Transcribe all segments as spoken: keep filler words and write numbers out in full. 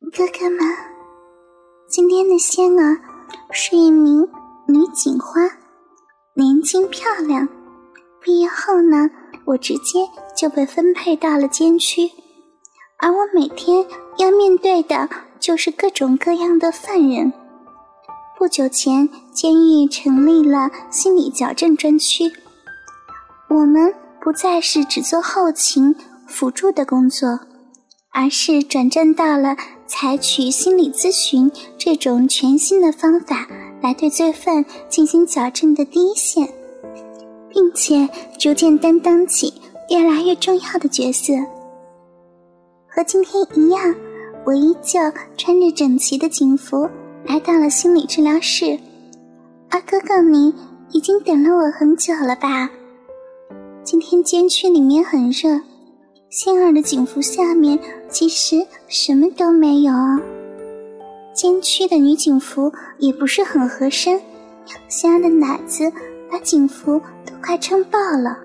哥哥们，今天的仙儿是一名女警花，年轻漂亮。毕业后呢，我直接就被分配到了监区，而我每天要面对的就是各种各样的犯人。不久前，监狱成立了心理矫正专区，我们不再是只做后勤辅助的工作，而是转战到了采取心理咨询这种全新的方法来对罪犯进行矫正的第一线，并且逐渐担当起越来越重要的角色。和今天一样，我依旧穿着整齐的警服来到了心理治疗室，而哥哥你已经等了我很久了吧？今天监区里面很热，仙儿的警服下面其实什么都没有。监区的女警服也不是很合身，仙儿的奶子把警服都快撑爆了。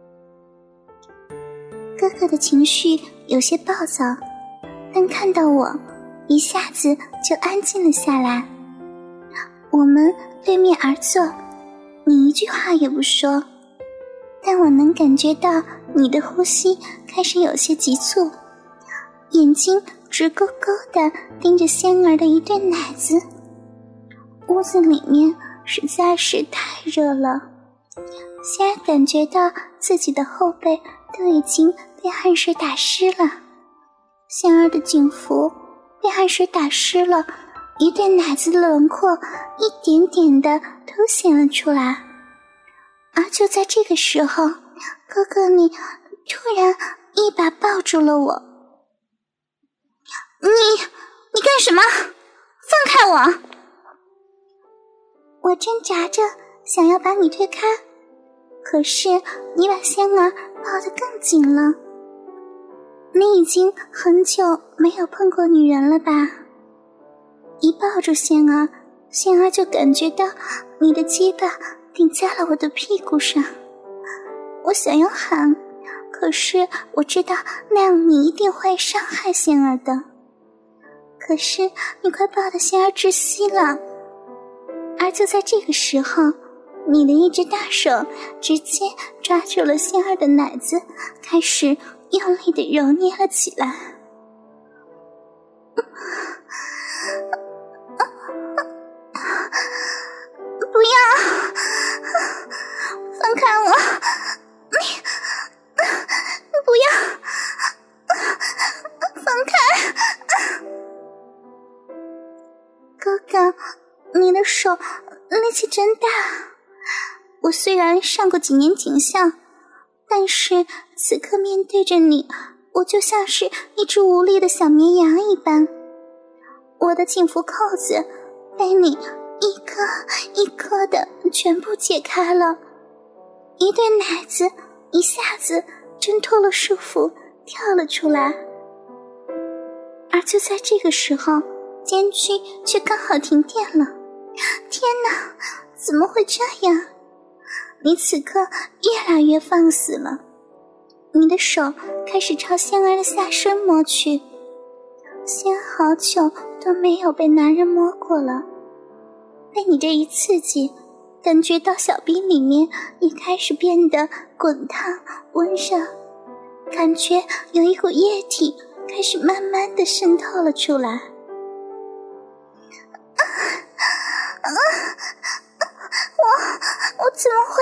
哥哥的情绪有些暴躁，但看到我一下子就安静了下来。我们对面而坐，你一句话也不说，但我能感觉到你的呼吸开始有些急促，眼睛直勾勾地盯着仙儿的一对奶子。屋子里面实在是太热了，仙儿感觉到自己的后背都已经被汗水打湿了。仙儿的警服被汗水打湿了，一对奶子的轮廓一点点地凸显了出来。而就在这个时候，哥哥你突然一把抱住了我。你你干什么？放开我！我挣扎着想要把你推开，可是你把仙儿抱得更紧了。你已经很久没有碰过女人了吧？一抱住仙儿，仙儿就感觉到你的鸡巴顶在了我的屁股上。我想要喊，可是我知道那样你一定会伤害仙儿的。可是你快抱得仙儿窒息了。而就在这个时候，你的一只大手直接抓住了仙儿的奶子，开始用力地揉捏了起来。不要，放开我！你，不要，放开！哥哥，你的手力气真大。我虽然上过几年警校，但是此刻面对着你，我就像是一只无力的小绵羊一般。我的警服扣子被你一颗一颗的全部解开了，一对奶子一下子挣脱了束缚，跳了出来。而就在这个时候，监区却刚好停电了。天哪，怎么会这样？你此刻越来越放肆了，你的手开始朝仙儿的下身摸去。仙儿好久都没有被男人摸过了，被你这一刺激，感觉到小臂里面也开始变得滚烫温热，感觉有一股液体开始慢慢地渗透了出来。啊啊我我怎么会？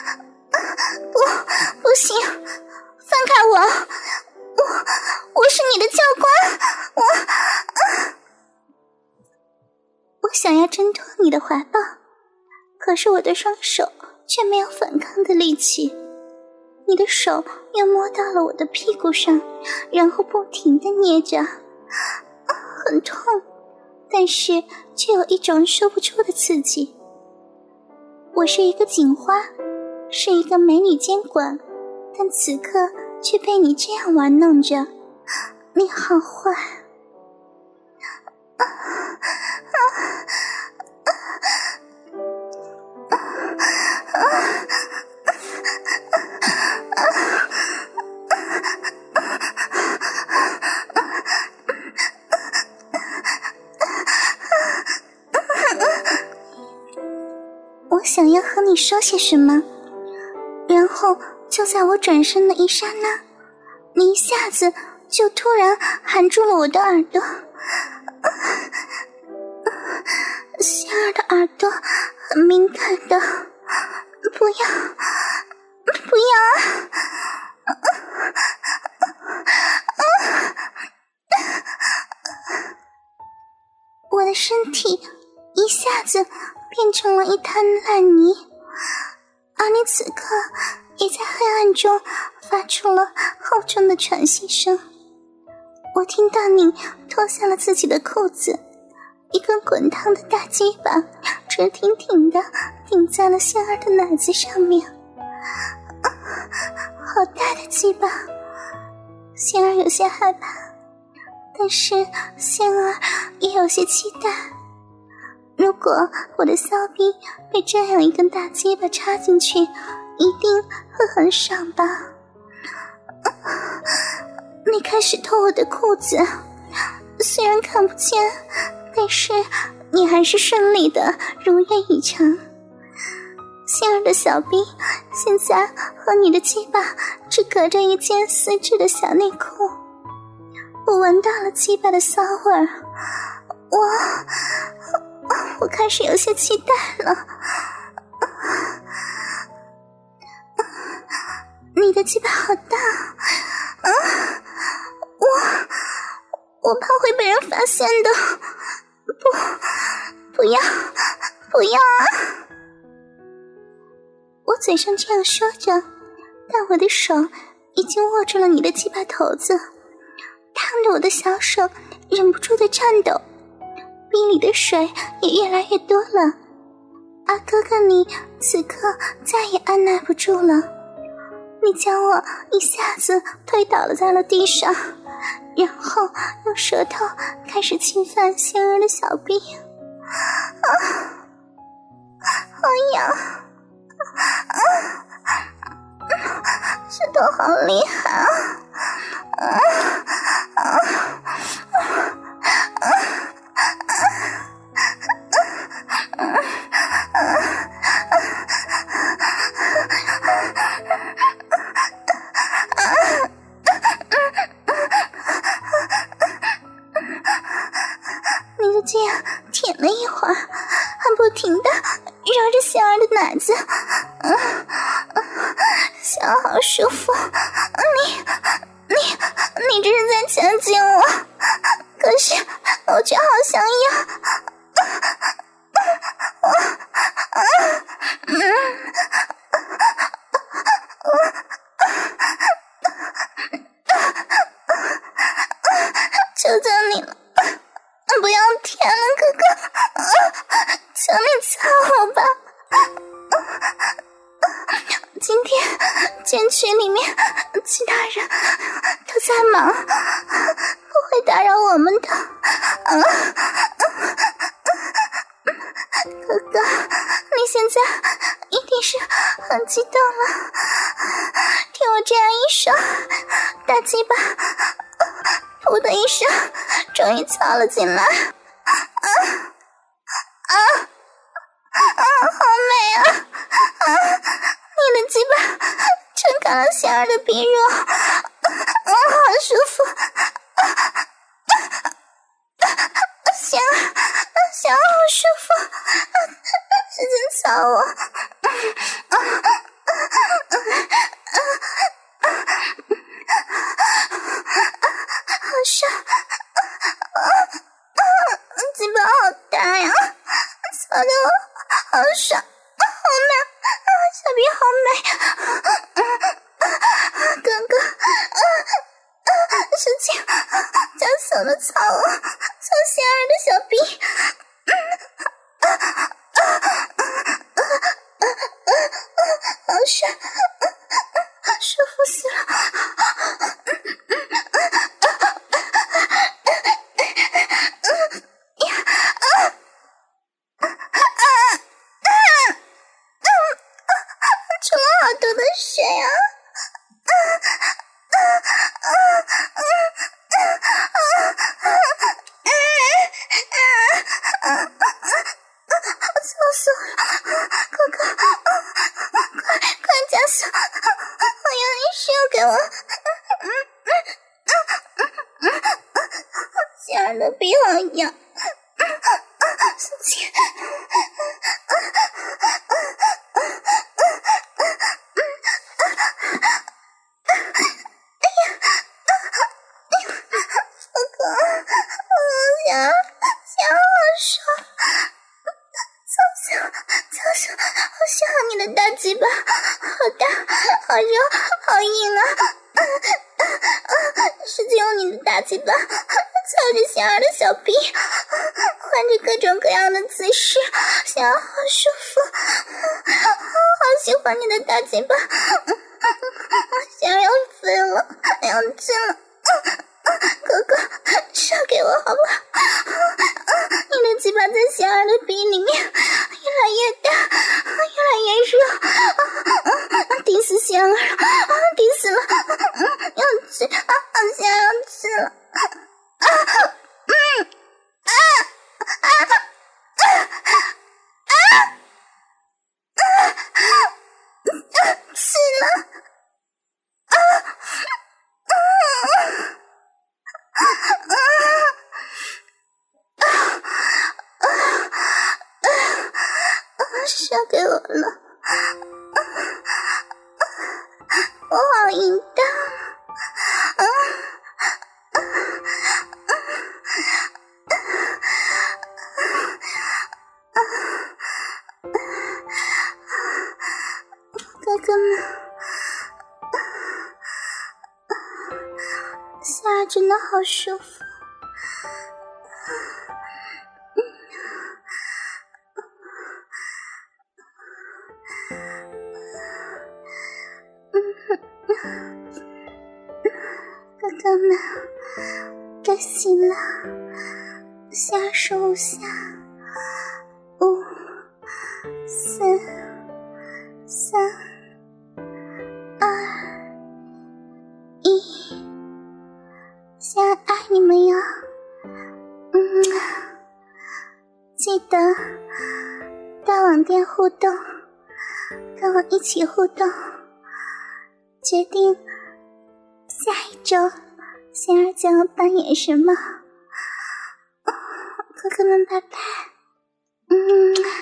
不，不行，放开我！我我是你的教官，我啊！我想要挣脱你的怀抱，可是我的双手却没有反抗的力气。你的手又摸到了我的屁股上，然后不停地捏着，啊，很痛，但是却有一种说不出的刺激。我是一个警花，是一个美女监管，但此刻却被你这样玩弄着，你好坏！啊啊啊啊啊！ 想要和你说些什么，然后就在我转身的一刹那，你一下子就突然含住了我的耳朵。仙儿的耳朵很敏感的，不要不要我的身体一下子变成了一滩烂泥，而你此刻也在黑暗中发出了厚重的喘息声。我听到你脱下了自己的裤子，一根滚烫的大鸡巴直挺挺地顶在了仙儿的奶子上面。啊，好大的鸡巴！仙儿有些害怕，但是仙儿也有些期待。如果我的骚逼被这样一根大鸡巴插进去，一定会很爽吧。啊，你开始脱我的裤子，虽然看不见，但是你还是顺利的如愿以偿。仙儿的小逼现在和你的鸡巴只隔着一件丝质的小内裤，我闻到了鸡巴的骚味儿，我我开始有些期待了。你的鸡巴好大啊！我我怕会被人发现的，不不要不要啊！我嘴上这样说着，但我的手已经握住了你的鸡巴头子，烫得我的小手忍不住的颤抖，逼里的水也越来越多了。而哥哥你此刻再也按耐不住了，你将我一下子推倒了在了地上，然后用舌头开始侵犯仙儿的小臂。啊，好痒！啊，舌头好厉害啊！啊啊啊你就这样舔了一会儿，还不停地揉着仙儿的奶子，嗯嗯，仙儿好舒服，你你你这是在强奸我，可是我却好想要，我啊嗯求求你了，不要舔了，哥哥，求你操我吧！今天监区里面其他人都在忙，不会打扰我们的。哥哥，你现在一定是很激动了，听我这样一说，大鸡巴噗的一声终于操了进来。啊啊啊，好美啊！啊，你的鸡巴撑开了仙儿的鼻肉，嗯，好舒服。仙儿，仙儿好舒服，使劲操我。好爽！鸡巴好大呀，操得我好爽，好美，小臂好美。哥哥，使劲加速的操我，操仙儿的小臂。好爽，舒服死了。出了好多的水啊！好操死我了，哥哥， 仙儿的鼻好痒，小姐，大鸡巴好大好热好硬啊，使劲用你的大鸡巴操着仙儿的小臂，换着各种各样的姿势，仙儿好舒服，好喜欢你的大鸡巴，仙儿要飞了要进了，哥哥射给我好不好？你的鸡巴在仙儿的鼻里面越来越大越来越热，顶死仙儿，顶死了，要吃啊，仙儿要吃了，啊嗯啊啊啊啊啊吃了，啊啊啊射给我了，我好淫荡啊！哥哥们，仙儿真的好舒服。哥哥们，该醒了，仙儿数下，五、四、三、二、一，仙儿爱你们哟，嗯，记得到网店互动，跟我一起互动，决定下一周仙儿将要扮演什么？哥哥们拜拜，嗯。